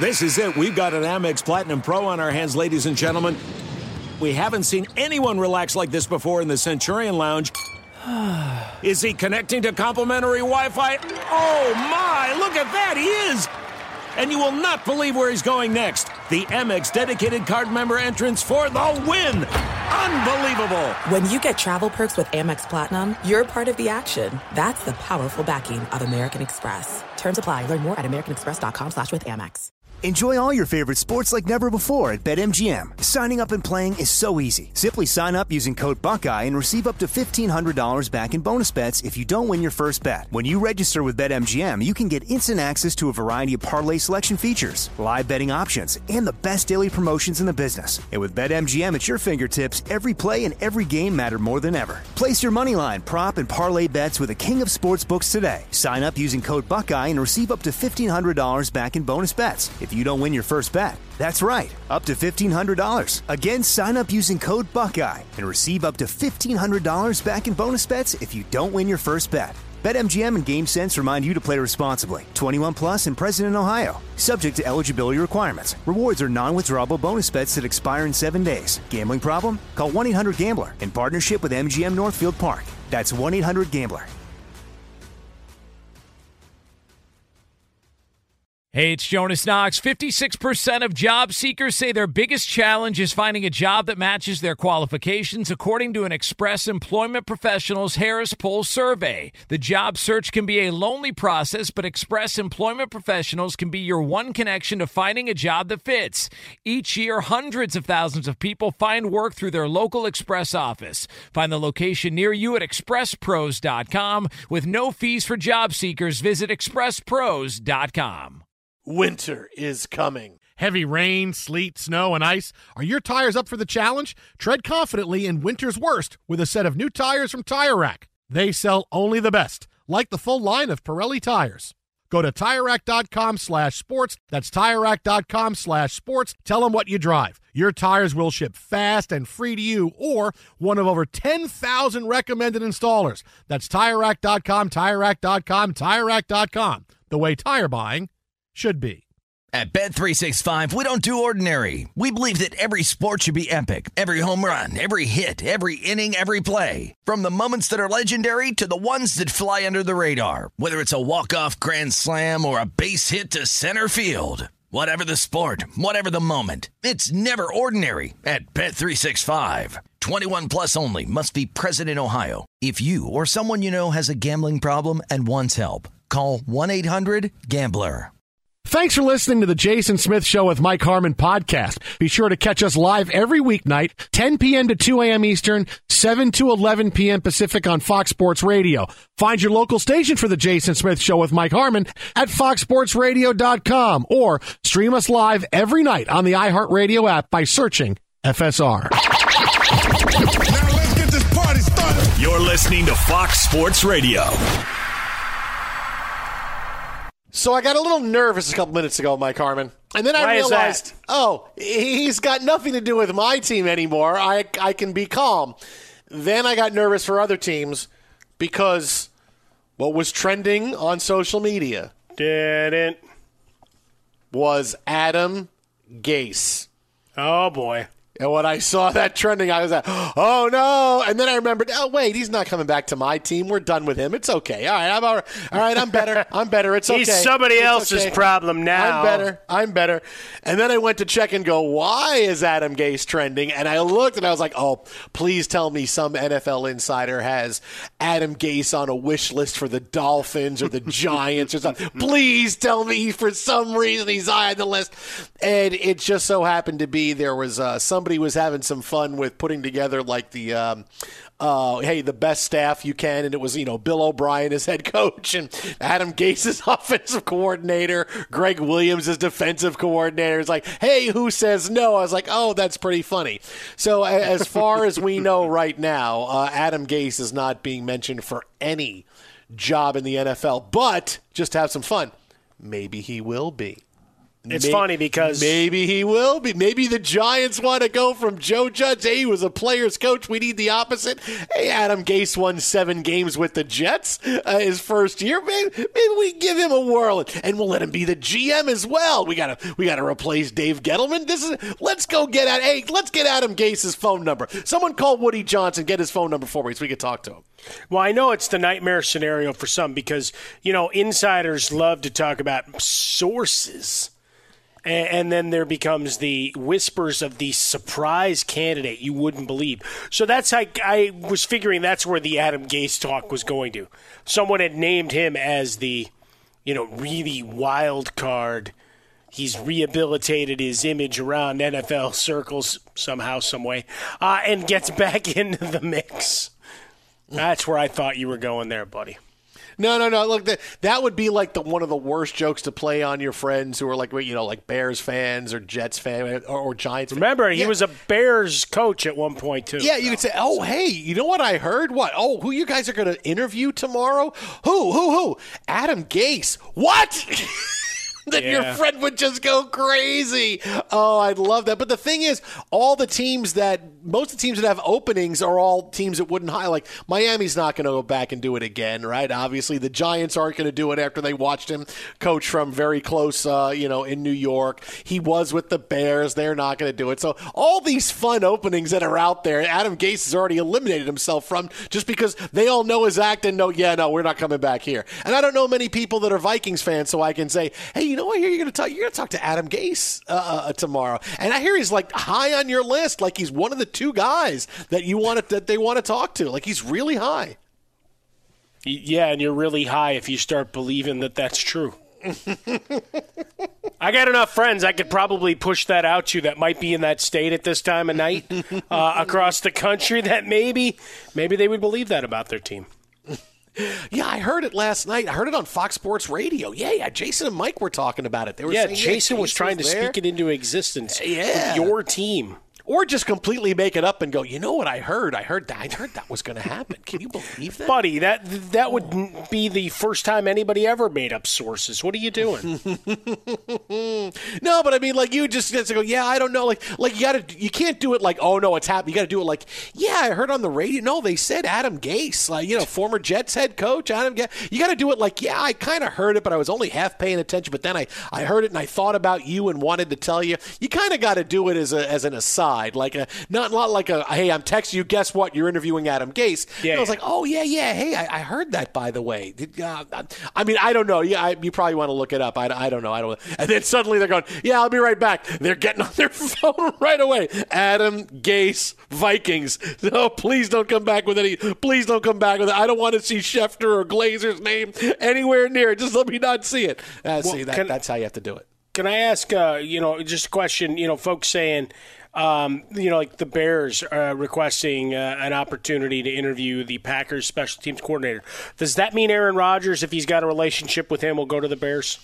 This is it. We've got an Amex Platinum Pro on our hands, ladies and gentlemen. We haven't seen anyone relax like this before in the Centurion Lounge. Is he connecting to complimentary Wi-Fi? Oh, my. Look at that. He is. And you will not believe where he's going next. The Amex dedicated card member entrance for the win. Unbelievable. When you get travel perks with Amex Platinum, you're part of the action. That's the powerful backing of American Express. Terms apply. Learn more at americanexpress.com/withAmex. Enjoy all your favorite sports like never before at BetMGM. Signing up and playing is so easy. Simply sign up using code Buckeye and receive up to $1,500 back in bonus bets if you don't win your first bet. When you register with BetMGM, you can get instant access to a variety of parlay selection features, live betting options, and the best daily promotions in the business. And with BetMGM at your fingertips, every play and every game matter more than ever. Place your moneyline, prop, and parlay bets with the king of sportsbooks today. Sign up using code Buckeye and receive up to $1,500 back in bonus bets if you don't win your first bet. That's right, up to $1,500. Again, sign up using code Buckeye and receive up to $1,500 back in bonus bets if you don't win your first bet. BetMGM and GameSense remind you to play responsibly. 21 plus and present in Ohio. Subject to eligibility requirements. Rewards are non-withdrawable bonus bets that expire in 7 days. Gambling problem? Call 1-800-GAMBLER in partnership with MGM Northfield Park. That's 1-800-GAMBLER. Hey, it's Jonas Knox. 56% of job seekers say their biggest challenge is finding a job that matches their qualifications, according to an Express Employment Professionals Harris Poll survey. The job search can be a lonely process, but Express Employment Professionals can be your one connection to finding a job that fits. Each year, hundreds of thousands of people find work through their local Express office. Find the location near you at expresspros.com. With no fees for job seekers, visit expresspros.com. Winter is coming. Heavy rain, sleet, snow, and ice. Are your tires up for the challenge? Tread confidently in winter's worst with a set of new tires from Tire Rack. They sell only the best, like the full line of Pirelli tires. Go to TireRack.com/sports. That's TireRack.com/sports. Tell them what you drive. Your tires will ship fast and free to you or one of over 10,000 recommended installers. That's TireRack.com, TireRack.com, TireRack.com. The way tire buying should be. At Bet365, we don't do ordinary. We believe that every sport should be epic. Every home run, every hit, every inning, every play. From the moments that are legendary to the ones that fly under the radar. Whether it's a walk-off grand slam or a base hit to center field. Whatever the sport, whatever the moment. It's never ordinary at Bet365. 21 plus only. Must be present in Ohio. If you or someone you know has a gambling problem and wants help, call 1-800-GAMBLER. Thanks for listening to the Jason Smith Show with Mike Harmon podcast. Be sure to catch us live every weeknight, 10 p.m. to 2 a.m. Eastern, 7 to 11 p.m. Pacific on Fox Sports Radio. Find your local station for the Jason Smith Show with Mike Harmon at foxsportsradio.com or stream us live every night on the iHeartRadio app by searching FSR. Now let's get this party started. You're listening to Fox Sports Radio. So I got a little nervous a couple minutes ago, Mike Harmon. And then I realized, he's got nothing to do with my team anymore. I can be calm. Then I got nervous for other teams because what was trending on social media was Adam Gase. Oh, boy. And when I saw that trending, I was like, oh, no. And then I remembered, oh, wait, he's not coming back to my team. We're done with him. It's okay. All right, I'm better. I'm better. It's okay. He's somebody else's problem now. I'm better. And then I went to check and go, why is Adam Gase trending? And I looked and I was like, oh, please tell me some NFL insider has Adam Gase on a wish list for the Dolphins or the Giants or something. Please tell me for some reason he's high on the list. And it just so happened to be there was somebody was having some fun with putting together like the the best staff you can, and it was Bill O'Brien as head coach and Adam Gase as offensive coordinator, Greg Williams as defensive coordinator. It's like, hey, who says no? I was like, oh, that's pretty funny. So as far as we know right now, Adam Gase is not being mentioned for any job in the NFL, but just to have some fun, maybe he will be. It's funny because maybe he will be. Maybe the Giants want to go from Joe Judge. Hey, he was a player's coach. We need the opposite. Hey, Adam Gase won 7 games with the Jets his first year. Maybe we give him a whirl, and we'll let him be the GM as well. We gotta replace Dave Gettleman. Let's get Adam Gase's phone number. Someone call Woody Johnson. Get his phone number for me so we can talk to him. Well, I know it's the nightmare scenario for some because insiders love to talk about sources. And then there becomes the whispers of the surprise candidate you wouldn't believe. So that's like I was figuring that's where the Adam Gase talk was going to. Someone had named him as the, really wild card. He's rehabilitated his image around NFL circles somehow, some way, and gets back into the mix. That's where I thought you were going there, buddy. No. Look, that would be like one of the worst jokes to play on your friends who are like Bears fans or Jets fans or Giants fans. Remember, he was a Bears coach at one point, too. Yeah, you could say, oh, hey, you know what I heard? What? Oh, who you guys are going to interview tomorrow? Who? Adam Gase. What? Then your friend would just go crazy. Oh, I'd love that. But the thing is, most of the teams that have openings are all teams that wouldn't hire. Like Miami's not going to go back and do it again, right? Obviously, the Giants aren't going to do it after they watched him coach from very close, in New York. He was with the Bears. They're not going to do it. So all these fun openings that are out there, Adam Gase has already eliminated himself from just because they all know his act and know, we're not coming back here. And I don't know many people that are Vikings fans, so I can say, hey, I hear you're going to talk to Adam Gase tomorrow, and I hear he's like high on your list, like he's one of the 2 guys that they want to talk to, like he's really high. Yeah, and you're really high if you start believing that that's true. I got enough friends I could probably push that out to that might be in that state at this time of night across the country that maybe they would believe that about their team. Yeah, I heard it last night. I heard it on Fox Sports Radio. Yeah, Jason and Mike were talking about it. They were saying, Jason was trying to speak it into existence. Yeah. With your team. Or just completely make it up and go, you know what I heard? I heard that was going to happen. Can you believe that? Buddy, that would be the first time anybody ever made up sources. What are you doing? No, but I mean, like, you just have to go, I don't know. Like you can't do it like, oh, no, it's happening. You got to do it like, I heard on the radio. No, they said Adam Gase, former Jets head coach. Adam Gase. You got to do it like, I kind of heard it, but I was only half paying attention. But then I heard it and I thought about you and wanted to tell you. You kind of got to do it as an aside. Like not like hey, I'm texting you, guess what, you're interviewing Adam Gase. I was like, oh hey, I heard that, by the way. I mean, I don't know. You probably want to look it up. I don't know. And then suddenly they're going, I'll be right back. They're getting on their phone right away. Adam Gase, Vikings. No, please don't come back with it. I don't want to see Schefter or Glazer's name anywhere near it. Just let me not see it. That's how you have to do it. Can I ask, just a question, folks saying, like the Bears requesting an opportunity to interview the Packers special teams coordinator. Does that mean Aaron Rodgers, if he's got a relationship with him, will go to the Bears?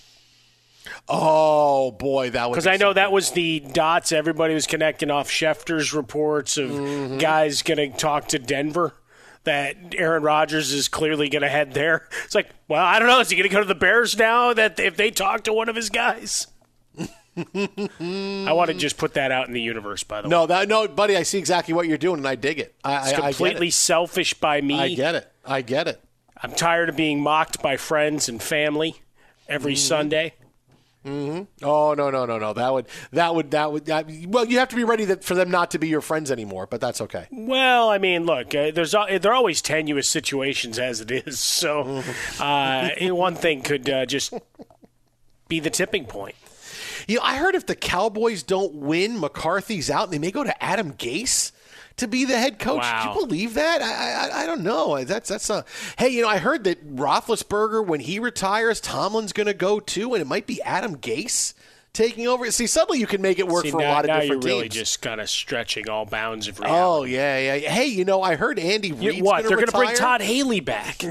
Oh, boy, that would be because I know that was the dots everybody was connecting off Schefter's reports of guys going to talk to Denver. That Aaron Rodgers is clearly going to head there. It's like, well, I don't know. Is he going to go to the Bears now that if they talk to one of his guys? I want to just put that out in the universe, by the way. No, buddy, I see exactly what you're doing, and I dig it. It's completely selfish by me. I get it. I'm tired of being mocked by friends and family every Sunday. Mm-hmm. Oh, no. That would. Well, you have to be ready for them not to be your friends anymore, but that's okay. Well, I mean, look, there are always tenuous situations as it is, so one thing could just be the tipping point. I heard if the Cowboys don't win, McCarthy's out, and they may go to Adam Gase to be the head coach. Wow. Did you believe that? I don't know. That's a. Hey, I heard that Roethlisberger, when he retires, Tomlin's going to go too, and it might be Adam Gase taking over. See, suddenly you can make it work for a lot of different teams. Now you're really just kind of stretching all bounds of reality. Oh, yeah. Hey, I heard Andy Reid's going to retire. They're going to bring Todd Haley back.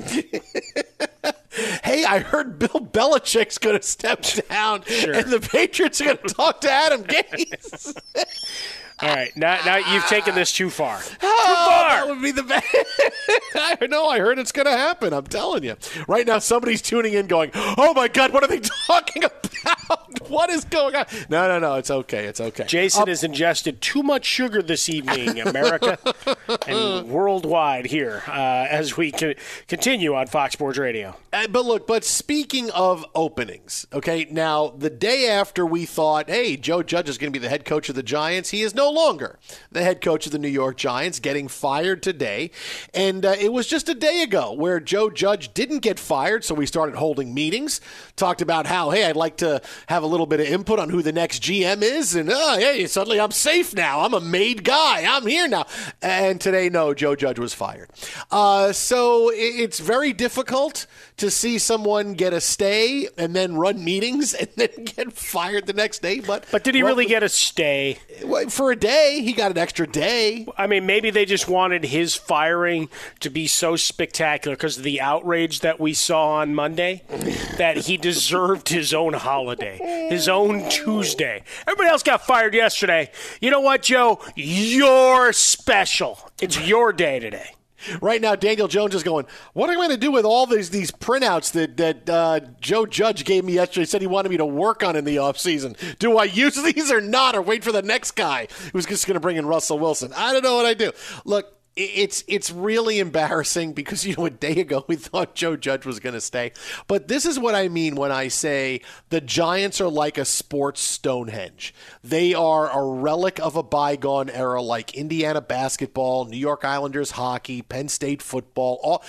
Hey, I heard Bill Belichick's going to step down, and the Patriots are going to talk to Adam Gase. All right, now you've taken this too far. Too far. That would be the best. I know. I heard it's going to happen. I'm telling you. Right now, somebody's tuning in, going, "Oh my God, what are they talking about?" What is going on? No. It's okay. It's okay. Jason has ingested too much sugar this evening, America, and worldwide here as we continue on Fox Sports Radio. But speaking of openings, okay, now the day after we thought, hey, Joe Judge is going to be the head coach of the Giants, he is no longer the head coach of the New York Giants, getting fired today. And it was just a day ago where Joe Judge didn't get fired, so we started holding meetings, talked about how, hey, I'd like to have a little bit of input on who the next GM is, and hey, suddenly I'm safe now. I'm a made guy. I'm here now. And today, no, Joe Judge was fired. So it's very difficult to see someone get a stay and then run meetings and then get fired the next day. But did he really get a stay? For a day, he got an extra day. I mean, maybe they just wanted his firing to be so spectacular because of the outrage that we saw on Monday that he deserved his own holiday, his own Tuesday. Everybody else got fired yesterday. You know what, Joe? You're special. It's your day today. Right now, Daniel Jones is going, what am I going to do with all these printouts that Joe Judge gave me yesterday? He said he wanted me to work on in the offseason. Do I use these or not, or wait for the next guy who's just going to bring in Russell Wilson? I don't know what I do. Look, it's really embarrassing because, a day ago we thought Joe Judge was going to stay. But this is what I mean when I say the Giants are like a sports Stonehenge. They are a relic of a bygone era, like Indiana basketball, New York Islanders hockey, Penn State football, all,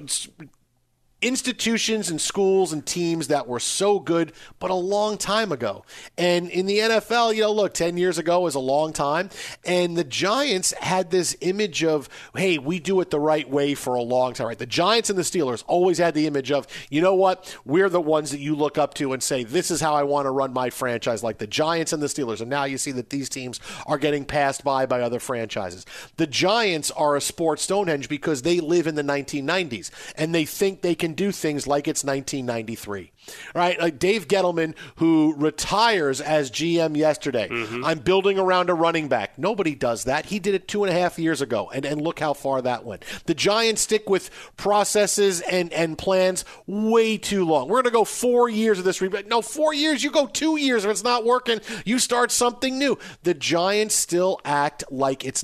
institutions and schools and teams that were so good, but a long time ago. And in the NFL, look, 10 years ago was a long time. And the Giants had this image of, hey, we do it the right way for a long time, right? The Giants and the Steelers always had the image of, you know what? We're the ones that you look up to and say, this is how I want to run my franchise, like the Giants and the Steelers. And now you see that these teams are getting passed by other franchises. The Giants are a sports Stonehenge because they live in the 1990s and they think they can do things like it's 1993. Right? Like Dave Gettleman, who retires as GM yesterday. Mm-hmm. I'm building around a running back. Nobody does that. He did it 2.5 years ago, and look how far that went. The Giants stick with processes and plans way too long. We're going to go 4 years of this. No, 4 years. You go 2 years. If it's not working, you start something new. The Giants still act like it's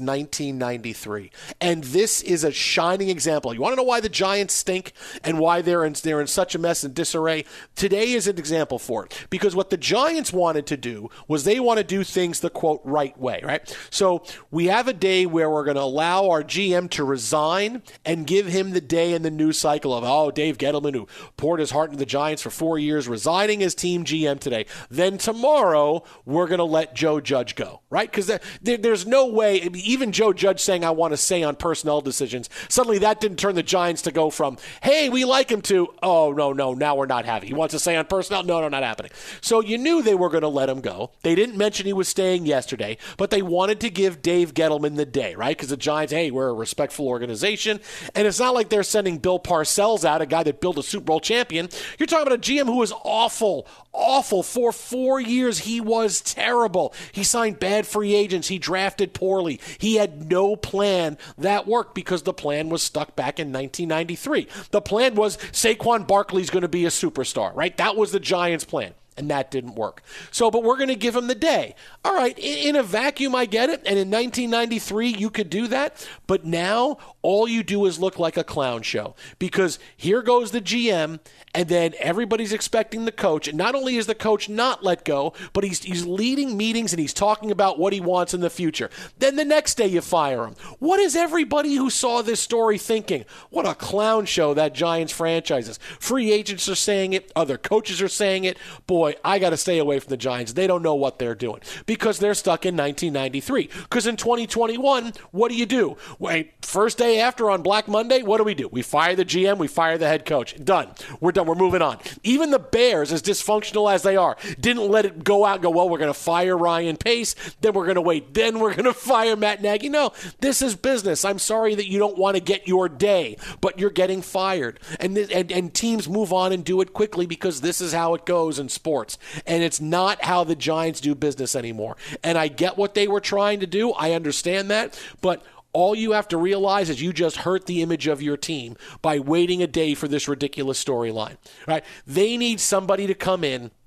1993. And this is a shining example. You want to know why the Giants stink and why they're in such a mess and disarray? Today is an example for it, because what the Giants wanted to do was they want to do things the, quote, right way, right? So we have a day where we're going to allow our GM to resign and give him the day in the news cycle of, Dave Gettleman, who poured his heart into the Giants for 4 years, resigning as team GM today. Then tomorrow, we're going to let Joe Judge go, right? Because there's no way, even Joe Judge saying, I want to say on personnel decisions, suddenly that didn't turn the Giants to go from, hey, we like him to, oh, no, now we're not having. He wants to say on personnel, no, not happening. So you knew they were going to let him go. They didn't mention he was staying yesterday, but they wanted to give Dave Gettleman the day, right? Because the Giants, hey, we're a respectful organization. And it's not like they're sending Bill Parcells out, a guy that built a Super Bowl champion. You're talking about a GM who was awful. For 4 years, he was terrible. He signed bad free agents. He drafted poorly. He had no plan that worked because the plan was stuck back in 1993. The plan was Saquon Barkley's going to be a superstar, right? That was the Giants' plan. And that didn't work. But we're going to give him the day. All right, in a vacuum, I get it. And in 1993, you could do that. But now, all you do is look like a clown show. Because here goes the GM, and then everybody's expecting the coach. And not only is the coach not let go, but he's leading meetings and he's talking about what he wants in the future. Then the next day, you fire him. What is everybody who saw this story thinking? What a clown show that Giants franchise is. Free agents are saying it. Other coaches are saying it. Boy, I got to stay away from the Giants. They don't know what they're doing because they're stuck in 1993. Because in 2021, what do? Wait, first day after on Black Monday, what do? We fire the GM, we fire the head coach. Done. We're done. We're moving on. Even the Bears, as dysfunctional as they are, didn't let it go out and go, well, we're going to fire Ryan Pace, then we're going to wait, then we're going to fire Matt Nagy. No, this is business. I'm sorry that you don't want to get your day, but you're getting fired. And teams move on and do it quickly because this is how it goes in sports. And it's not how the Giants do business anymore. And I get what they were trying to do. I understand that. But all you have to realize is you just hurt the image of your team by waiting a day for this ridiculous storyline. Right? They need somebody to come in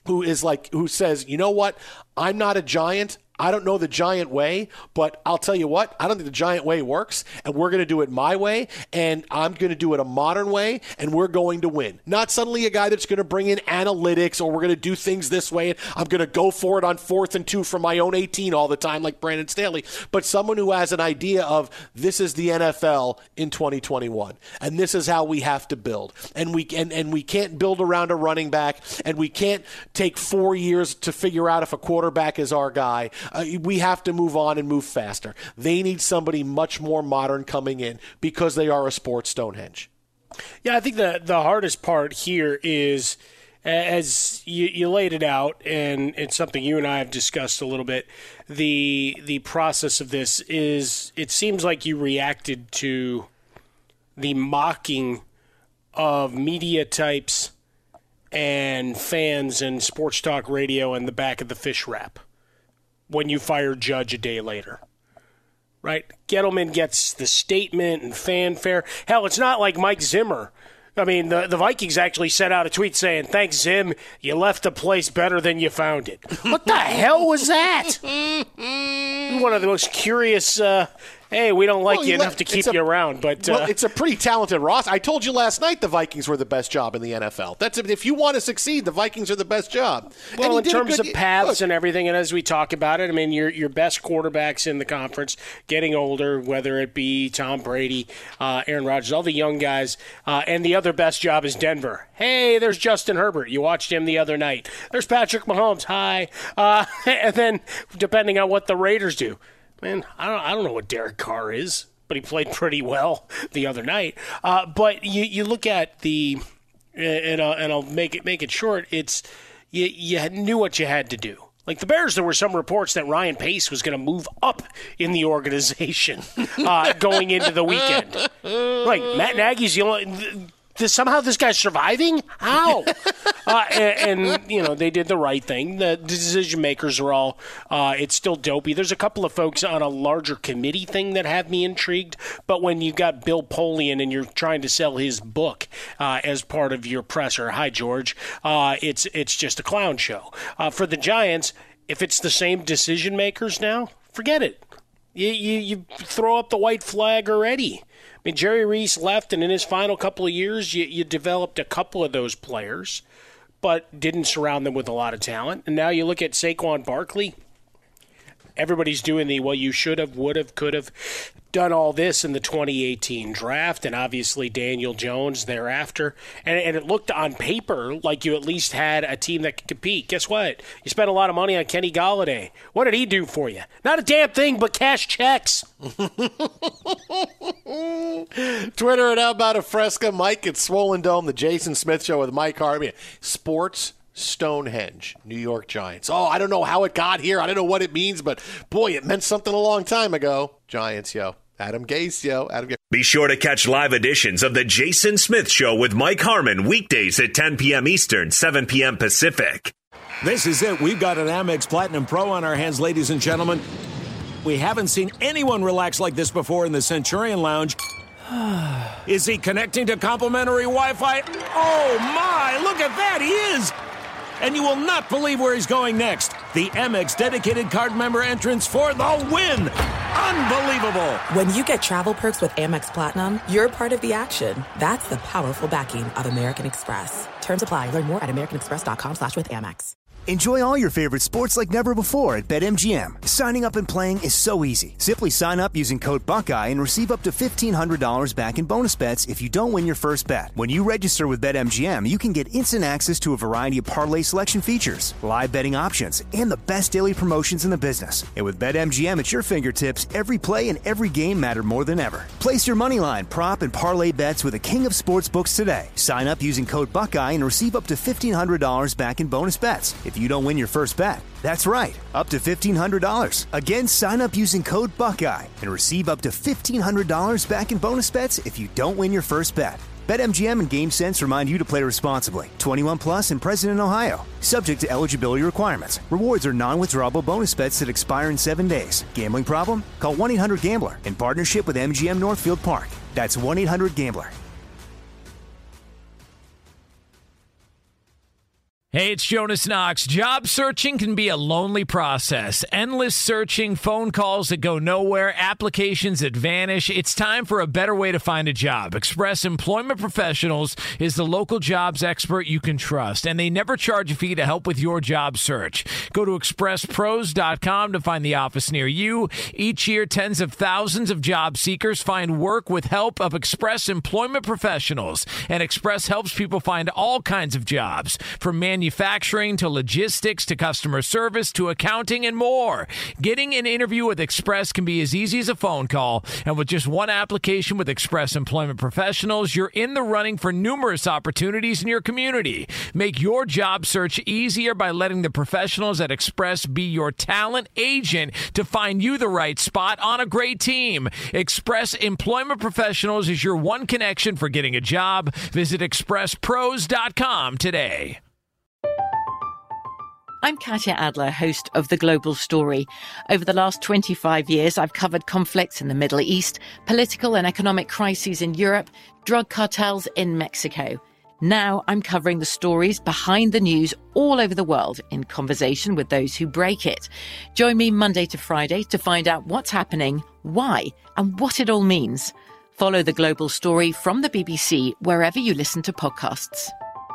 who says, you know what, I'm not a Giant. I don't know the Giant way, but I'll tell you what, I don't think the Giant way works, and we're going to do it my way, and I'm going to do it a modern way, and we're going to win. Not suddenly a guy that's going to bring in analytics, or we're going to do things this way, and I'm going to go for it on 4th and 2 from my own 18 all the time like Brandon Staley, but someone who has an idea of this is the NFL in 2021, and this is how we have to build. And we can't build around a running back, and we can't take 4 years to figure out if a quarterback is our guy. We have to move on and move faster. They need somebody much more modern coming in because they are a sports Stonehenge. Yeah, I think the hardest part here is, as you laid it out, and it's something you and I have discussed a little bit, the process of this is, it seems like you reacted to the mocking of media types and fans and sports talk radio in the back of the fish wrap when you fire Judge a day later, right? Gettleman gets the statement and fanfare. Hell, it's not like Mike Zimmer. I mean, the Vikings actually sent out a tweet saying, "Thanks, Zim, you left the place better than you found it." What the hell was that? One of the most curious, hey, we don't like you enough to keep you around. But well, it's a pretty talented roster. I told you last night the Vikings were the best job in the NFL. If you want to succeed, the Vikings are the best job. Well, in terms of paths and everything, and as we talk about it, I mean, your best quarterbacks in the conference getting older, whether it be Tom Brady, Aaron Rodgers, all the young guys, and the other best job is Denver. Hey, there's Justin Herbert. You watched him the other night. There's Patrick Mahomes. Hi. And then, depending on what the Raiders do, man, I don't know what Derek Carr is, but he played pretty well the other night. But you look at the, and I'll make it short. It's you knew what you had to do. Like the Bears, there were some reports that Ryan Pace was going to move up in the organization going into the weekend. Like Matt Nagy's the only. Somehow this guy's surviving? How? And you know, they did the right thing. The decision makers are all, it's still dopey. There's a couple of folks on a larger committee thing that have me intrigued, but when you got Bill Polian and you're trying to sell his book as part of your presser, hi George, it's just a clown show. For the Giants, if it's the same decision makers now, forget it. You throw up the white flag already. I mean, Jerry Reese left, and in his final couple of years, you developed a couple of those players, but didn't surround them with a lot of talent. And now you look at Saquon Barkley. Everybody's doing you should have, would have, could have done all this in the 2018 draft, and obviously Daniel Jones thereafter. And it looked on paper like you at least had a team that could compete. Guess what? You spent a lot of money on Kenny Golladay. What did he do for you? Not a damn thing but cash checks. Twitter at How About a Fresca. Mike at Swollen Dome, the Jason Smith Show with Mike Harvey. Sports Stonehenge, New York Giants. Oh, I don't know how it got here. I don't know what it means, but boy, it meant something a long time ago. Giants, yo. Adam Gase, yo. Adam Gase. Be sure to catch live editions of The Jason Smith Show with Mike Harmon weekdays at 10 p.m. Eastern, 7 p.m. Pacific. This is it. We've got an Amex Platinum Pro on our hands, ladies and gentlemen. We haven't seen anyone relax like this before in the Centurion Lounge. Is he connecting to complimentary Wi-Fi? Oh, my. Look at that. He is. And you will not believe where he's going next. The Amex dedicated card member entrance for the win. Unbelievable. When you get travel perks with Amex Platinum, you're part of the action. That's the powerful backing of American Express. Terms apply. Learn more at americanexpress.com/withAmex. Enjoy all your favorite sports like never before at BetMGM. Signing up and playing is so easy. Simply sign up using code Buckeye and receive up to $1,500 back in bonus bets if you don't win your first bet. When you register with BetMGM, you can get instant access to a variety of parlay selection features, live betting options, and the best daily promotions in the business. And with BetMGM at your fingertips, every play and every game matter more than ever. Place your moneyline, prop, and parlay bets with the king of sportsbooks today. Sign up using code Buckeye and receive up to $1,500 back in bonus bets if you don't win your first bet. That's right, up to $1,500. Again, sign up using code Buckeye and receive up to $1,500 back in bonus bets if you don't win your first bet. BetMGM and GameSense remind you to play responsibly. 21 plus and present in Ohio. Subject to eligibility requirements. Rewards are non-withdrawable bonus bets that expire in 7 days. Gambling problem? Call 1-800-GAMBLER in partnership with MGM Northfield Park. That's 1-800-GAMBLER. Hey, it's Jonas Knox. Job searching can be a lonely process. Endless searching, phone calls that go nowhere, applications that vanish. It's time for a better way to find a job. Express Employment Professionals is the local jobs expert you can trust, and they never charge a fee to help with your job search. Go to expresspros.com to find the office near you. Each year, tens of thousands of job seekers find work with help of Express Employment Professionals, and Express helps people find all kinds of jobs, from manufacturing to logistics to customer service to accounting and more. Getting an interview with Express can be as easy as a phone call, and with just one application with Express Employment Professionals, you're in the running for numerous opportunities in your community. Make your job search easier by letting the professionals at Express be your talent agent to find you the right spot on a great team. Express Employment Professionals is your one connection for getting a job. Visit expresspros.com today. I'm Katya Adler, host of The Global Story. Over the last 25 years, I've covered conflicts in the Middle East, political and economic crises in Europe, drug cartels in Mexico. Now I'm covering the stories behind the news all over the world in conversation with those who break it. Join me Monday to Friday to find out what's happening, why, and what it all means. Follow The Global Story from the BBC wherever you listen to podcasts.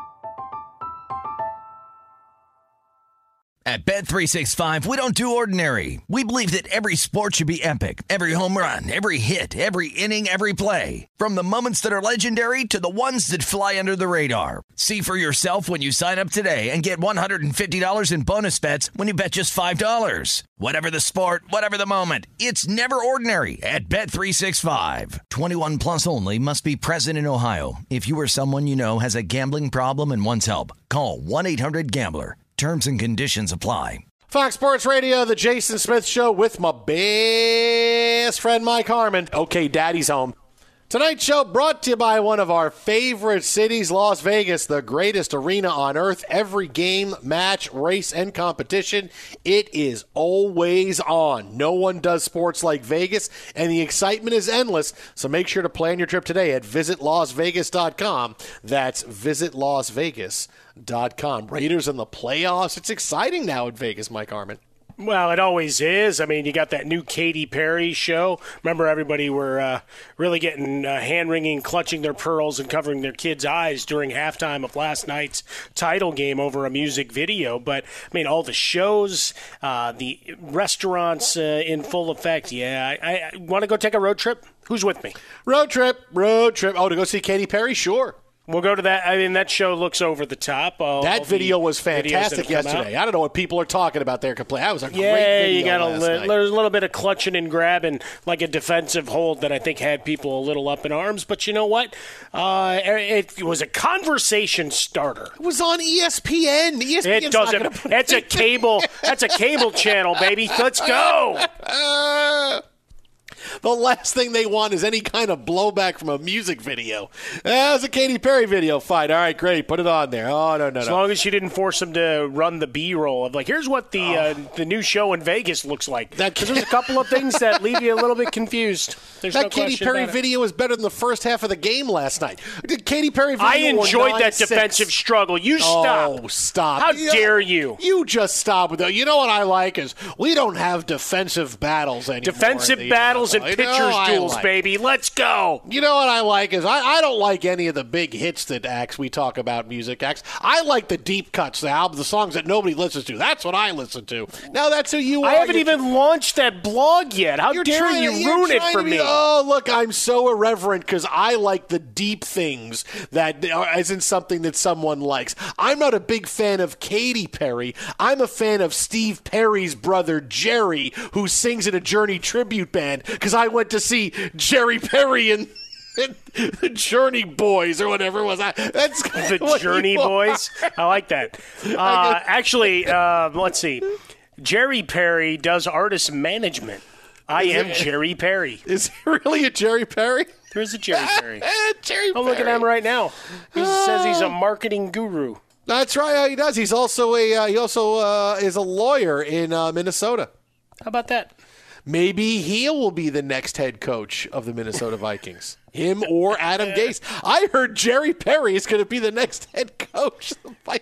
At Bet365, we don't do ordinary. We believe that every sport should be epic. Every home run, every hit, every inning, every play. From the moments that are legendary to the ones that fly under the radar. See for yourself when you sign up today and get $150 in bonus bets when you bet just $5. Whatever the sport, whatever the moment, it's never ordinary at Bet365. 21 plus only. Must be present in Ohio. If you or someone you know has a gambling problem and wants help, call 1-800-GAMBLER. Terms and conditions apply. Fox Sports Radio, the Jason Smith Show with my best friend Mike Harmon. Okay, Daddy's home. Tonight's show brought to you by one of our favorite cities, Las Vegas, the greatest arena on earth. Every game, match, race, and competition, it is always on. No one does sports like Vegas, and the excitement is endless. So make sure to plan your trip today at visitlasvegas.com. That's visitlasvegas.com. Raiders in the playoffs. It's exciting now in Vegas, Mike Harmon. Well, it always is. I mean, you got that new Katy Perry show. Remember, everybody were really getting hand-wringing, clutching their pearls, and covering their kids' eyes during halftime of last night's title game over a music video. But, I mean, all the shows, the restaurants in full effect. Yeah, I want to go take a road trip? Who's with me? Road trip. Oh, to go see Katy Perry? Sure. We'll go to that. I mean, that show looks over the top. That video was fantastic yesterday. I don't know what people are talking about there. That was a great video. Yeah, you got there's a little bit of clutching and grabbing, like a defensive hold that I think had people a little up in arms. But you know what? It was a conversation starter. It was on ESPN. It doesn't. That's a cable. That's a cable channel, baby. Let's go. The last thing they want is any kind of blowback from a music video. That was a Katy Perry video. Fine. All right, great. Put it on there. Oh, no. As long as you didn't force them to run the B-roll of, like, here's what the new show in Vegas looks like. Because there's a couple of things that leave you a little bit confused. There's that no Katy Perry video was better than the first half of the game last night. The Katy Perry video I enjoyed that defensive struggle. You stop. Oh, stop. How dare you? You just stop with that. You know what I like is we don't have defensive battles anymore. Defensive battles and pitchers duels, baby. Let's go. You know what I like is I don't like any of the big hits that we talk about, music acts. I like the deep cuts, the songs that nobody listens to. That's what I listen to. Now that's who you are. I haven't even launched that blog yet. How dare you ruin it for me? Oh, look, I'm so irreverent because I like the deep things that isn't something that someone likes. I'm not a big fan of Katy Perry. I'm a fan of Steve Perry's brother, Jerry, who sings in a Journey tribute band because I went to see Jerry Perry and the Journey Boys or whatever it was. That's the Journey Boys? I like that. Actually, let's see. Jerry Perry does artist management. I am Jerry Perry. Is there really a Jerry Perry? There's a Jerry Perry. Jerry Perry. I'm looking at him right now. He says he's a marketing guru. That's right. He does. He's also is a lawyer in Minnesota. How about that? Maybe he will be the next head coach of the Minnesota Vikings. Him or Adam Gase. I heard Jerry Perry is going to be the next head coach of the Vikings.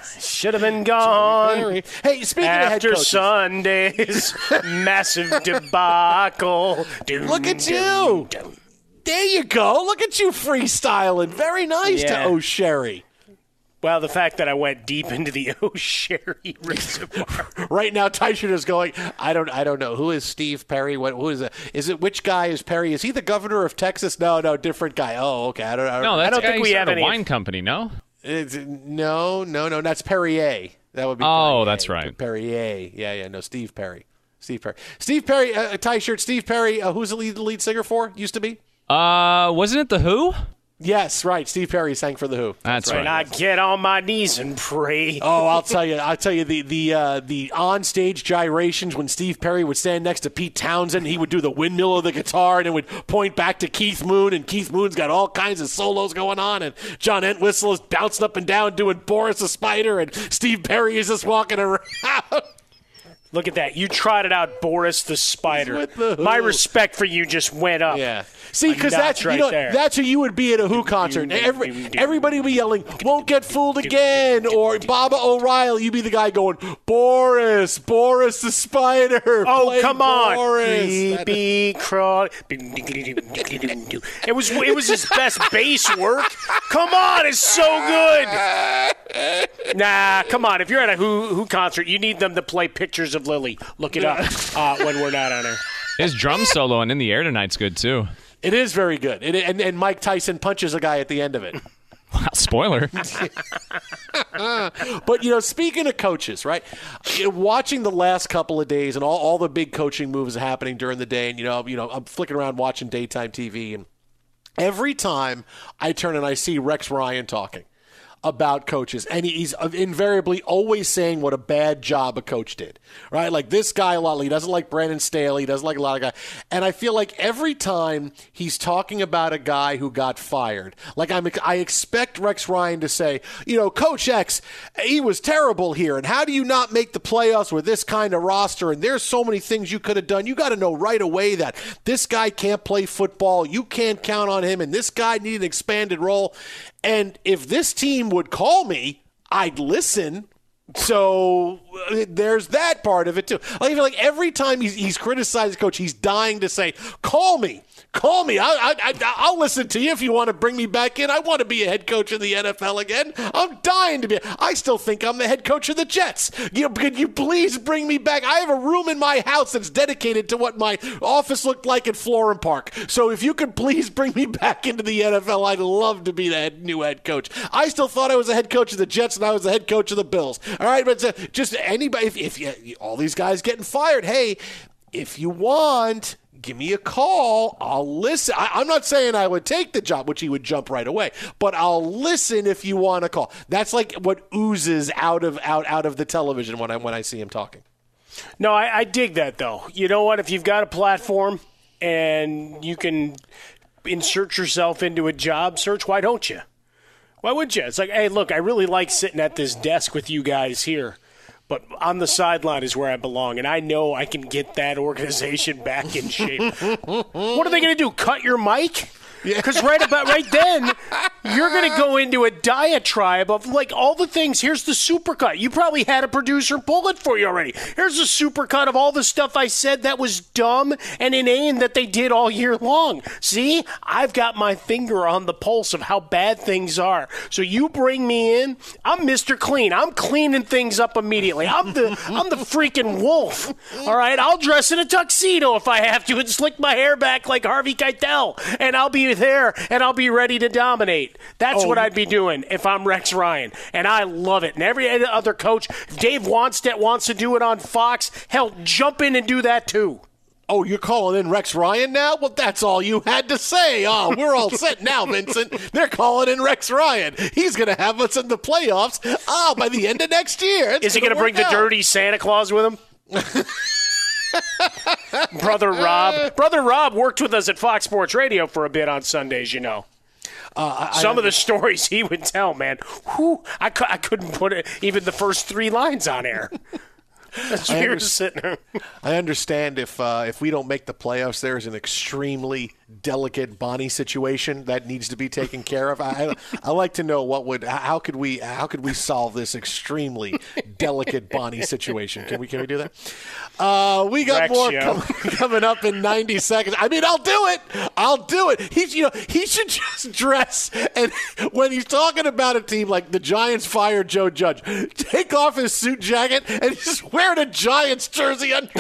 Should have been gone. Hey, speaking of head after coaches. Sunday's massive debacle. Look at you. There you go. Look at you freestyling. Very nice to O'Sherry. Well, the fact that I went deep into the O'Sherry reservoir. Right now, Tyshirt is going, I don't know. Who is Steve Perry? Who is it? Which guy is Perry? Is he the governor of Texas? No, different guy. Oh, okay. I don't think we have any wine company, no? No. That's Perrier. That would be Perrier. That's right. Perrier. Yeah. No, Steve Perry. Steve Perry, Tyshirt, Steve Perry, who's the lead singer for? Used to be? Wasn't it The Who? Yes, right. Steve Perry sang for The Who. That's right. And I get on my knees and pray. Oh, I'll tell you the on-stage gyrations when Steve Perry would stand next to Pete Townsend. He would do the windmill of the guitar and it would point back to Keith Moon, and Keith Moon's got all kinds of solos going on, and John Entwistle is bouncing up and down doing Boris the Spider, and Steve Perry is just walking around. Look at that. You trotted out Boris the Spider. My respect for you just went up. Yeah. See, because that's that's who you would be at a Who concert. Everybody would be yelling, "Won't get fooled again," or Baba O'Reilly. You'd be the guy going, "Boris the Spider." Oh, come on. Boris. Creepy crawl. It was his best bass work. Come on, it's so good. Nah, come on. If you're at a Who concert, you need them to play Pictures of Lily. Look it up when we're not on air. His drum solo and In the Air Tonight's good, too. It is very good. And Mike Tyson punches a guy at the end of it. Wow, spoiler. But, speaking of coaches, right, watching the last couple of days and all the big coaching moves happening during the day, and, I'm flicking around watching daytime TV, and every time I turn and I see Rex Ryan talking about coaches, and he's invariably always saying what a bad job a coach did, right? Like this guy a lot. He doesn't like Brandon Staley. He doesn't like a lot of guys. And I feel like every time he's talking about a guy who got fired, like I expect Rex Ryan to say, Coach X, he was terrible here. And how do you not make the playoffs with this kind of roster? And there's so many things you could have done. You got to know right away that this guy can't play football. You can't count on him. And this guy needs an expanded role. And if this team would call me, I'd listen. So there's that part of it, too. I feel like every time he's criticized the coach, he's dying to say, call me. Call me. I'll listen to you if you want to bring me back in. I want to be a head coach in the NFL again. I'm dying to be. I still think I'm the head coach of the Jets. Could you please bring me back? I have a room in my house that's dedicated to what my office looked like at Florham Park. So if you could please bring me back into the NFL, I'd love to be the new head coach. I still thought I was the head coach of the Jets and I was the head coach of the Bills. All right, but just anybody, if all these guys getting fired, hey, if you want, give me a call. I'll listen. I'm not saying I would take the job, which he would jump right away, but I'll listen if you want to call. That's like what oozes out of the television when I see him talking. No, I dig that, though. You know what? If you've got a platform and you can insert yourself into a job search, why don't you? Why would you? It's like, hey, look, I really like sitting at this desk with you guys here, but on the sideline is where I belong, and I know I can get that organization back in shape. What are they going to do, cut your mic? Because right then, you're going to go into a diatribe of, like, all the things. Here's the supercut. You probably had a producer pull it for you already. Here's a supercut of all the stuff I said that was dumb and inane that they did all year long. See? I've got my finger on the pulse of how bad things are. So you bring me in, I'm Mr. Clean. I'm cleaning things up immediately. I'm the freaking wolf. All right? I'll dress in a tuxedo if I have to and slick my hair back like Harvey Keitel, and I'll be there and I'll be ready to dominate. That's what I'd be doing if I'm Rex Ryan, and I love it. And every other coach, Dave Wannstedt wants to do it on Fox, hell, jump in and do that too. Oh, you're calling in Rex Ryan now? Well, that's all you had to say. Oh, we're all set now, Vincent. They're calling in Rex Ryan. He's going to have us in the playoffs by the end of next year. Is he going to bring the dirty Santa Claus with him? Brother Rob worked with us at Fox Sports Radio for a bit on Sundays, Some of the stories he would tell, man, I couldn't put even the first three lines on air. I understand if we don't make the playoffs, there is an extremely delicate Bonnie situation that needs to be taken care of? I like to know how could we solve this extremely delicate Bonnie situation? Can we do that? We got Rex, more yo. coming up in 90 seconds. I mean, I'll do it. He should just dress, and when he's talking about a team like the Giants fired Joe Judge, take off his suit jacket and he's wearing a Giants jersey under.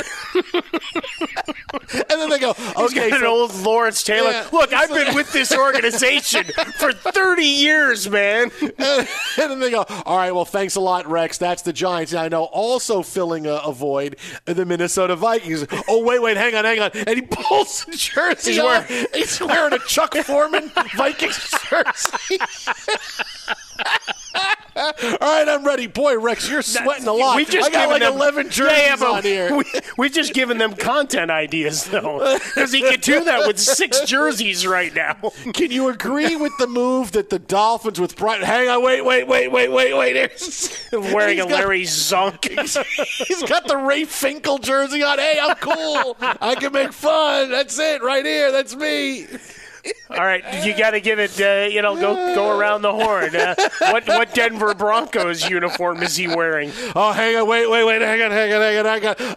And then they go, He's got an old Lawrence Taylor. Yeah, Look, I've been with this organization for 30 years, man. And then they go, all right, well, thanks a lot, Rex. That's the Giants. And I know also filling a void, the Minnesota Vikings. Oh, wait, hang on. And he pulls the jersey on. He's wearing a Chuck Foreman Vikings jersey. All right, I'm ready. Boy, Rex, you're sweating a lot. I got like 11 jerseys on here. We just giving them content ideas, though, because he can do that with 6 jerseys right now. Can you agree with the move that the Dolphins with pride? Hang on, wait. Wearing a Larry Zonk. He's got the Ray Finkel jersey on. Hey, I'm cool. I can make fun. That's it right here. That's me. All right, you got to give it, go around the horn. What Denver Broncos uniform is he wearing? Oh, hang on, wait, hang on.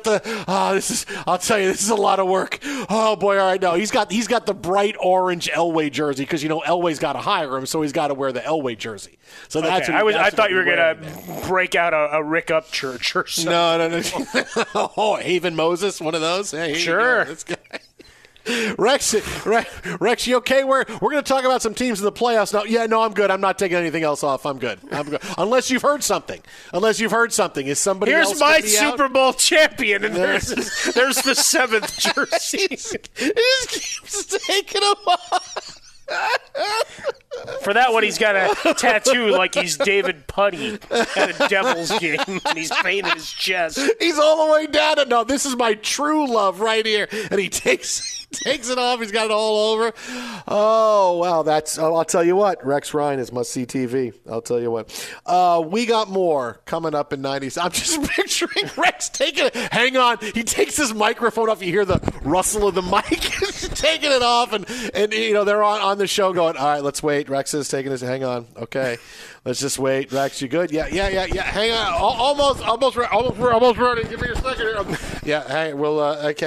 I'll tell you, this is a lot of work. Oh, boy, all right, no, he's got the bright orange Elway jersey because, Elway's got to hire him, so he's got to wear the Elway jersey. So that's okay. what I thought you were going to break out a Rick Upchurch or something. No. Oh, Haven Moses, one of those? Hey, sure. This guy. Rex, you okay? We're going to talk about some teams in the playoffs now. Yeah, no, I'm good. I'm not taking anything else off. I'm good. Unless you've heard something. Is somebody Here's else my be Super Bowl champion, and there's the 7th jersey. He just keeps taking them off. For that one, he's got a tattoo like he's David Putty at a Devils game, and he's painted his chest. He's all the way down. No, this is my true love right here. And he takes it off. He's got it all over. Oh, wow. I'll tell you what. Rex Ryan is must-see TV. I'll tell you what. We got more coming up in 90s. I'm just picturing Rex taking it. Hang on. He takes his microphone off. You hear the rustle of the mic. He's taking it off. And they're on the show going, all right, let's wait. Rex is taking his. Hang on. Okay. Let's just wait. Rex, you good? Yeah. Hang on. Almost ready. Give me a second here. Yeah. Hey, we'll. Okay.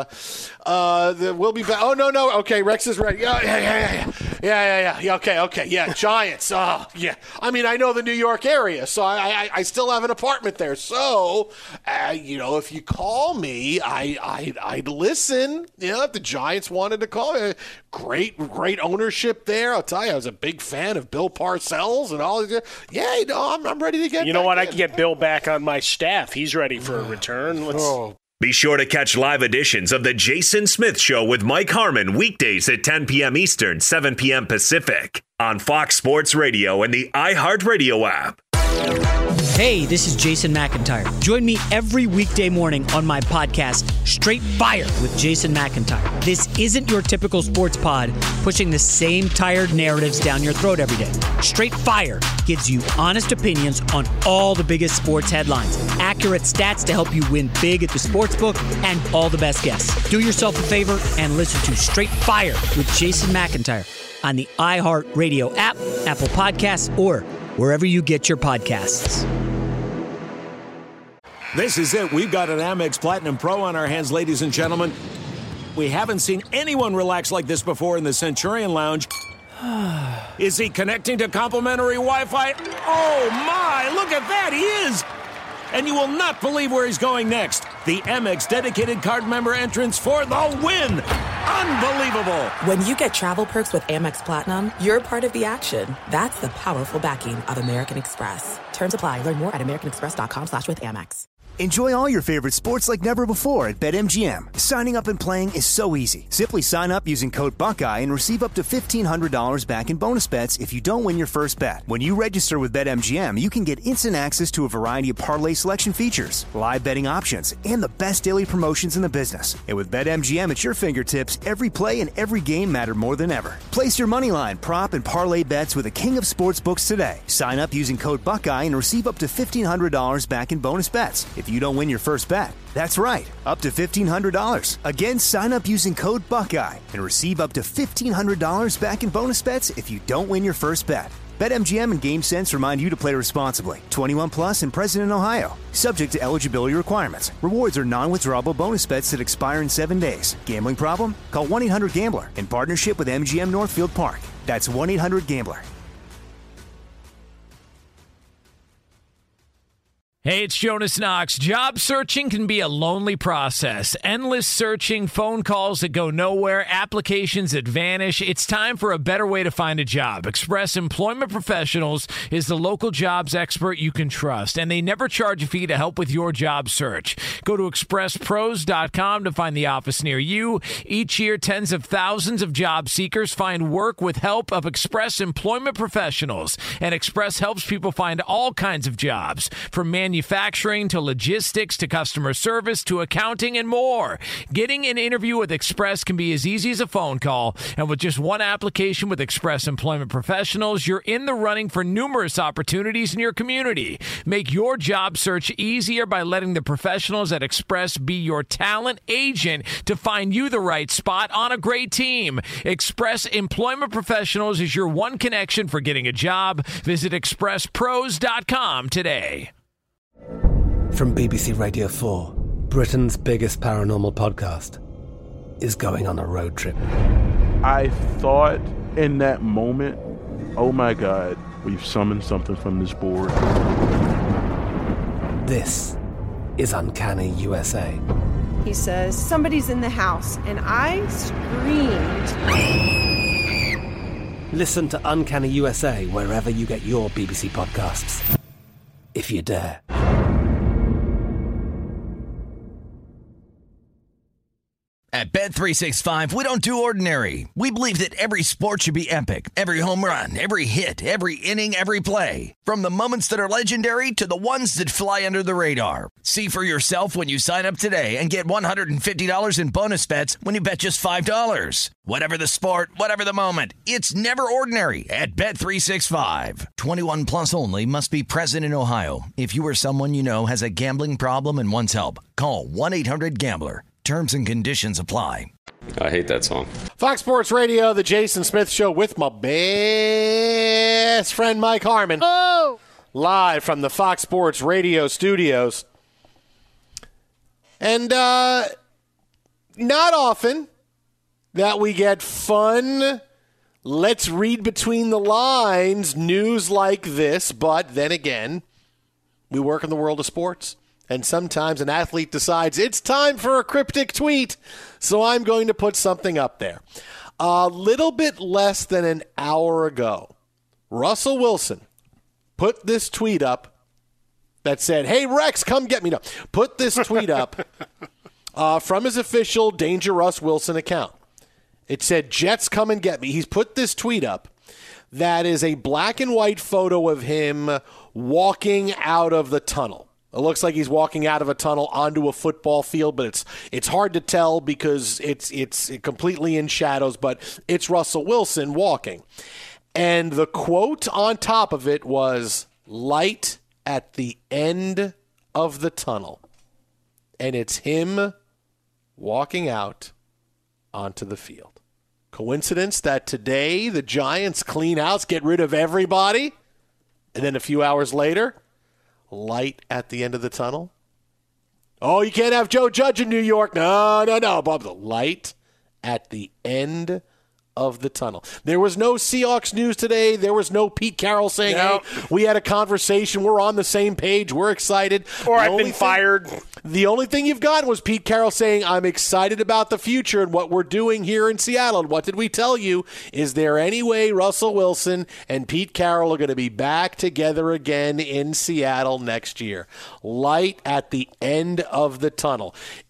We'll be back. Oh no. Okay, Rex is ready. Yeah. Okay. Yeah. Giants. Oh yeah. I mean, I know the New York area, so I still have an apartment there. So, if you call me, I'd listen. If the Giants wanted to call me, great ownership there. I'll tell you, I was a big fan of Bill Parcells and all. Yeah, I'm ready to get. You know what? I can get Bill back on my staff. He's ready for a return. Be sure to catch live editions of The Jason Smith Show with Mike Harmon weekdays at 10 p.m. Eastern, 7 p.m. Pacific on Fox Sports Radio and the iHeartRadio app. Hey, this is Jason McIntyre. Join me every weekday morning on my podcast, Straight Fire with Jason McIntyre. This isn't your typical sports pod pushing the same tired narratives down your throat every day. Straight Fire gives you honest opinions on all the biggest sports headlines, accurate stats to help you win big at the sportsbook, and all the best guests. Do yourself a favor and listen to Straight Fire with Jason McIntyre on the iHeartRadio app, Apple Podcasts, or wherever you get your podcasts. This is it. We've got an Amex Platinum Pro on our hands, ladies and gentlemen. We haven't seen anyone relax like this before in the Centurion Lounge. Is he connecting to complimentary Wi-Fi? Oh, my. Look at that. He is. And you will not believe where he's going next. The Amex dedicated card member entrance for the win. Unbelievable. When you get travel perks with Amex Platinum, you're part of the action. That's the powerful backing of American Express. Terms apply. Learn more at americanexpress.com/withAmex. Enjoy all your favorite sports like never before at BetMGM. Signing up and playing is so easy. Simply sign up using code Buckeye and receive up to $1,500 back in bonus bets if you don't win your first bet. When you register with BetMGM, you can get instant access to a variety of parlay selection features, live betting options, and the best daily promotions in the business. And with BetMGM at your fingertips, every play and every game matter more than ever. Place your moneyline, prop, and parlay bets with the king of sportsbooks today. Sign up using code Buckeye and receive up to $1,500 back in bonus bets. if you don't win your first bet. That's right, up to $1,500. Again, sign up using code Buckeye and receive up to $1,500 back in bonus bets if you don't win your first bet. BetMGM and GameSense remind you to play responsibly. 21 plus and present in Ohio. Subject to eligibility requirements. Rewards are non-withdrawable bonus bets that expire in 7 days. Gambling problem? Call 1-800-GAMBLER in partnership with MGM Northfield Park. That's 1-800-GAMBLER. Hey, it's Jonas Knox. Job searching can be a lonely process. Endless searching, phone calls that go nowhere, applications that vanish. It's time for a better way to find a job. Express Employment Professionals is the local jobs expert you can trust, and they never charge a fee to help with your job search. Go to expresspros.com to find the office near you. Each year, tens of thousands of job seekers find work with help of Express Employment Professionals, and Express helps people find all kinds of jobs, from manufacturing to logistics to customer service to accounting and more. Getting an interview with Express can be as easy as a phone call, and with just one application with Express Employment Professionals, you're in the running for numerous opportunities in your community. Make your job search easier by letting the professionals at Express be your talent agent to find you the right spot on a great team. Express Employment Professionals is your one connection for getting a job. Visit expresspros.com today. From BBC Radio 4, Britain's biggest paranormal podcast is going on a road trip. I thought in that moment, oh my God, we've summoned something from this board. This is Uncanny USA. He says, somebody's in the house, and I screamed. Listen to Uncanny USA wherever you get your BBC podcasts, if you dare. At Bet365, we don't do ordinary. We believe that every sport should be epic. Every home run, every hit, every inning, every play. From the moments that are legendary to the ones that fly under the radar. See for yourself when you sign up today and get $150 in bonus bets when you bet just $5. Whatever the sport, whatever the moment, it's never ordinary at Bet365. 21 plus only. Must be present in Ohio. If you or someone you know has a gambling problem and wants help, call 1-800-GAMBLER. Terms and conditions apply. I hate that song. Fox Sports Radio, the Jason Smith Show with my best friend Mike Harmon. Oh! Live from the Fox Sports Radio studios. And not often that we get fun, let's read between the lines news like this, but then again, we work in the world of sports. And sometimes an athlete decides it's time for a cryptic tweet, so I'm going to put something up there. A little bit less than an hour ago, Russell Wilson put this tweet up that said, "Hey, Rex, come get me." No, put this tweet up from his official Danger Russ Wilson account. It said, "Jets, come and get me." He's put this tweet up that is a black and white photo of him walking out of the tunnel. It looks like he's walking out of a tunnel onto a football field, but it's hard to tell because it's completely in shadows, but it's Russell Wilson walking. And the quote on top of it was, "Light at the end of the tunnel." And it's him walking out onto the field. Coincidence that today the Giants clean house, get rid of everybody, and then a few hours later, light at the end of the tunnel? Oh, you can't have Joe Judge in New York. No, Bob. The light at the end of the tunnel. There was no Seahawks news today. There was no Pete Carroll saying, "Hey, we had a conversation. We're on the same page. We're excited." Or I've been fired. The only thing you've got was Pete Carroll saying, "I'm excited about the future and what we're doing here in Seattle." And what did we tell you? Is there any way Russell Wilson and Pete Carroll are going to be back together again in Seattle next year? Light at the end of the tunnel.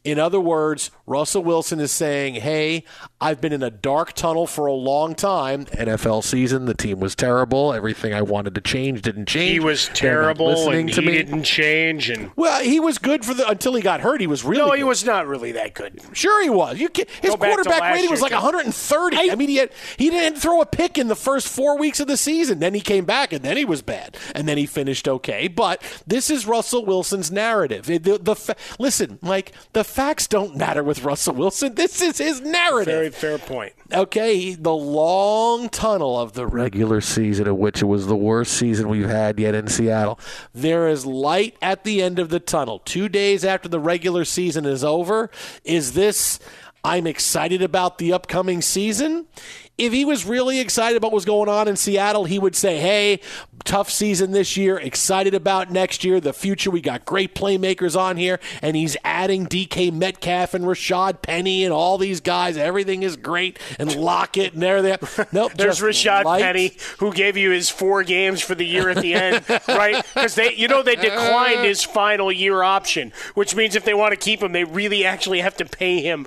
In other words, Russell Wilson is saying, hey, I've been in a dark tunnel for a long time. NFL season, the team was terrible. Everything I wanted to change didn't change. He was terrible, and he didn't change. Well, he was good until he got hurt. He was really good. He was not really that good. Sure he was. His quarterback rating was like 130. I mean, he didn't throw a pick in the first 4 weeks of the season. Then he came back, and then he was bad. And then he finished okay. But this is Russell Wilson's narrative. Listen, the facts don't matter with Russell Wilson. This is his narrative. Very fair point. Okay, the long tunnel of the regular season, in which it was the worst season we've had yet in Seattle. There is light at the end of the tunnel. 2 days after the regular season is over, is this, I'm excited about the upcoming season? If he was really excited about what's going on in Seattle, he would say, hey, tough season this year, excited about next year, the future. We got great playmakers on here, and he's adding DK Metcalf and Rashad Penny and all these guys. Everything is great, and Lockett and everything. Nope, there's Rashad Penny, who gave you his 4 games for the year at the end, right? Because they declined his final year option, which means if they want to keep him, they really actually have to pay him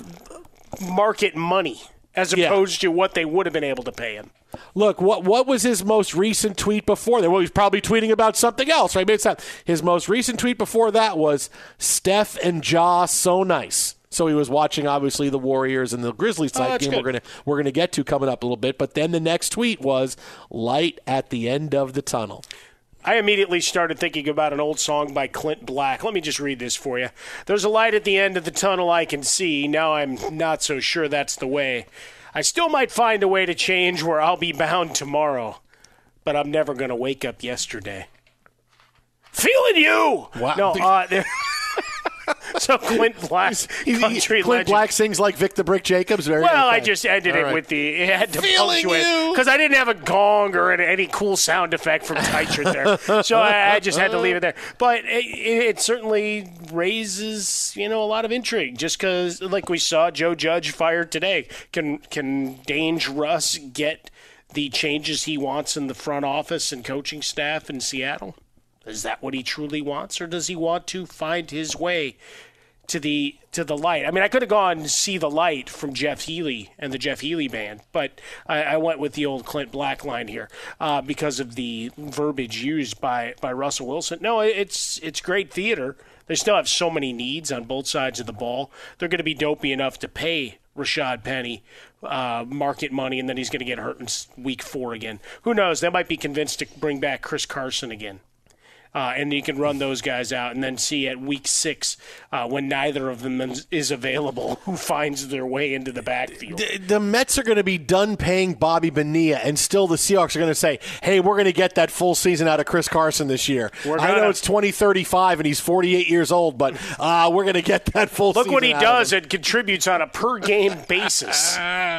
market money, as opposed to what they would have been able to pay him. Look, what was his most recent tweet before that? Well, he's probably tweeting about something else, right? Maybe it's not. His most recent tweet before that was, Steph and Ja, so nice. So he was watching, obviously, the Warriors and the Grizzlies type game we're gonna get to coming up a little bit. But then the next tweet was, light at the end of the tunnel. I immediately started thinking about an old song by Clint Black. Let me just read this for you. There's a light at the end of the tunnel I can see. Now I'm not so sure that's the way. I still might find a way to change where I'll be bound tomorrow, but I'm never going to wake up yesterday. Feeling you! Wow. No, so Clint Black, country Clint Black sings like Vic the Brick Jacobs. I just ended it with it had to punctuate because I didn't have a gong or any cool sound effect from Teichert there, so I just had to leave it there. But it certainly raises a lot of intrigue, just because, like we saw, Joe Judge fired today. Can Dange Russ get the changes he wants in the front office and coaching staff in Seattle? Is that what he truly wants, or does he want to find his way to the light? I mean, I could have gone to see the light from Jeff Healey and the Jeff Healey Band, but I went with the old Clint Black line here because of the verbiage used by Russell Wilson. No, it's great theater. They still have so many needs on both sides of the ball. They're going to be dopey enough to pay Rashad Penny market money, and then he's going to get hurt in week 4 again. Who knows? They might be convinced to bring back Chris Carson again. And you can run those guys out and then see at week 6 when neither of them is available who finds their way into the backfield. The Mets are going to be done paying Bobby Bonilla, and still the Seahawks are going to say, hey, we're going to get that full season out of Chris Carson this year. I know it's 2035 and he's 48 years old, but we're going to get that full season. Look what he does and contributes on a per-game basis.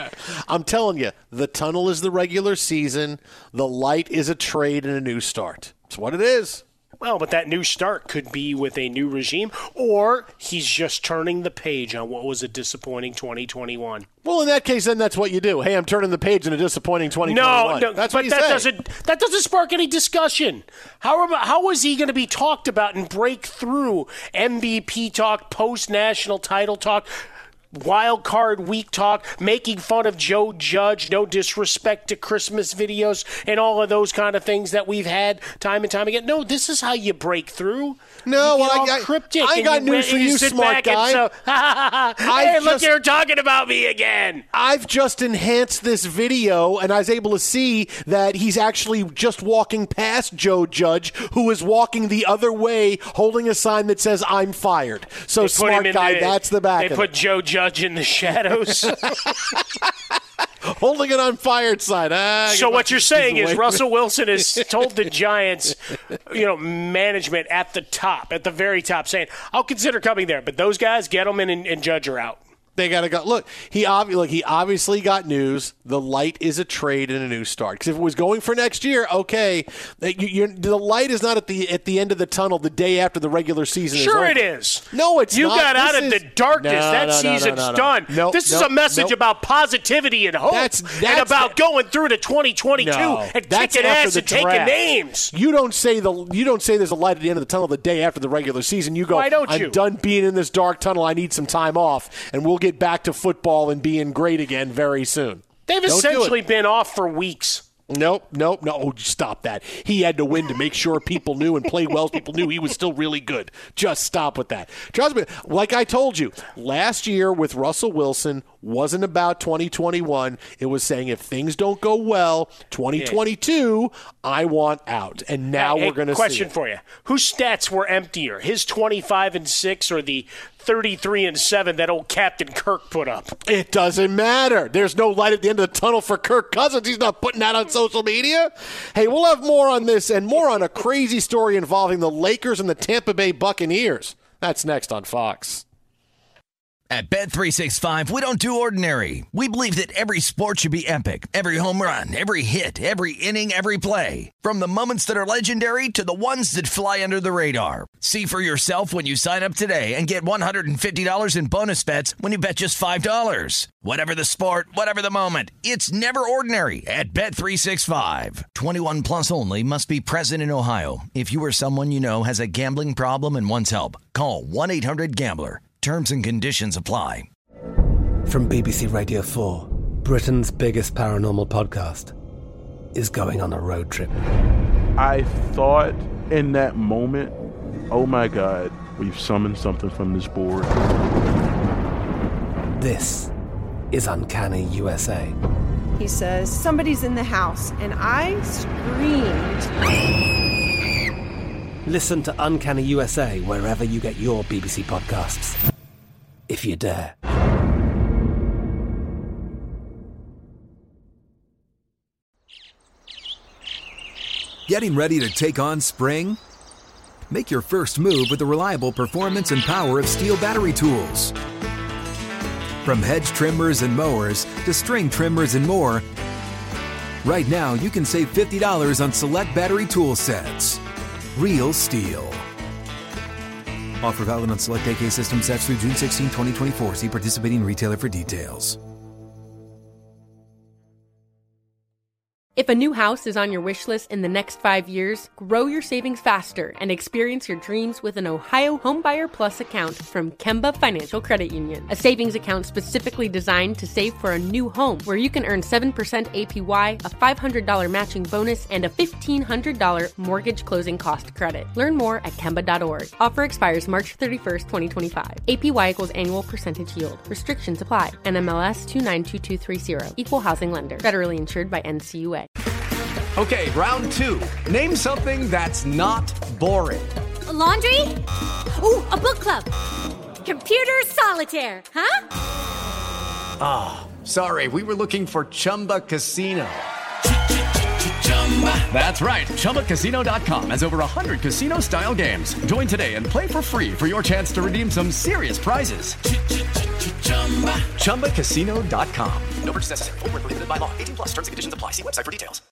I'm telling you, the tunnel is the regular season. The light is a trade and a new start. It's what it is. Well, but that new start could be with a new regime, or he's just turning the page on what was a disappointing 2021. Well, in that case, then that's what you do. Hey, I'm turning the page in a disappointing 2021. No, that's what you say. That doesn't spark any discussion. How is he going to be talked about and break through MVP talk, post-national title talk, wild card week talk, making fun of Joe Judge, no disrespect to Christmas videos, and all of those kind of things that we've had time and time again? No, this is how you break through. No, cryptic. I got news for you, smart guy. Hey, look, you're talking about me again. I've just enhanced this video, and I was able to see that he's actually just walking past Joe Judge, who is walking the other way, holding a sign that says, I'm fired. So, smart guy, that's the back They put Joe Judge in the shadows. Holding an unfired sign. So what you're saying is Russell Wilson has told the Giants, management at the very top, saying, I'll consider coming there, but those guys, Gettleman and Judge are out. They got to go. Look, he obviously got news. The light is a trade and a new start. Because if it was going for next year, okay, the light is not at the end of the tunnel the day after the regular season is over. Sure it is. No, it's you not. You got out of the darkness. That season's done. This is a message about positivity and hope and about going through to 2022 and kicking ass and taking names. You don't say there's a light at the end of the tunnel the day after the regular season. You go, why don't you? I'm done being in this dark tunnel. I need some time off, and we'll get back to football and being great again very soon. They've essentially been off for weeks. Nope. Oh, stop that. He had to win to make sure people knew and play well. People knew he was still really good. Just stop with that. Trust me, like I told you, last year with Russell Wilson wasn't about 2021. It was saying if things don't go well, 2022, I want out. And now we're going to see. Question for you. Whose stats were emptier? His 25-6 or the 33-7 that old Captain Kirk put up? It doesn't matter. There's no light at the end of the tunnel for Kirk Cousins. He's not putting that on social media. Hey, we'll have more on this and more on a crazy story involving the Lakers and the Tampa Bay Buccaneers. That's next on Fox. At Bet365, we don't do ordinary. We believe that every sport should be epic. Every home run, every hit, every inning, every play. From the moments that are legendary to the ones that fly under the radar. See for yourself when you sign up today and get $150 in bonus bets when you bet just $5. Whatever the sport, whatever the moment, it's never ordinary at Bet365. 21 plus only. Must be present in Ohio. If you or someone you know has a gambling problem and wants help, call 1-800-GAMBLER. Terms and conditions apply. From BBC Radio 4, Britain's biggest paranormal podcast is going on a road trip. I thought in that moment, oh my God, we've summoned something from this board. This is Uncanny USA. He says, somebody's in the house, and I screamed. Listen to Uncanny USA wherever you get your BBC podcasts, if you dare. Getting ready to take on spring? Make your first move with the reliable performance and power of Steel battery tools. From hedge trimmers and mowers to string trimmers and more, right now you can save $50 on select battery tool sets. Real Steel. Offer valid on select AK system sets through June 16, 2024. See participating retailer for details. If a new house is on your wish list in the next 5 years, grow your savings faster and experience your dreams with an Ohio Homebuyer Plus account from Kemba Financial Credit Union. A savings account specifically designed to save for a new home where you can earn 7% APY, a $500 matching bonus, and a $1,500 mortgage closing cost credit. Learn more at Kemba.org. Offer expires March 31st, 2025. APY equals annual percentage yield. Restrictions apply. NMLS 292230. Equal housing lender. Federally insured by NCUA. Okay, round two. Name something that's not boring. A laundry? Ooh, a book club. Computer solitaire, huh? Ah, oh, sorry, we were looking for Chumba Casino. That's right, ChumbaCasino.com has over 100 casino-style games. Join today and play for free for your chance to redeem some serious prizes. ChumbaCasino.com. No purchase necessary. Void where prohibited by law. 18 plus terms and conditions apply. See website for details.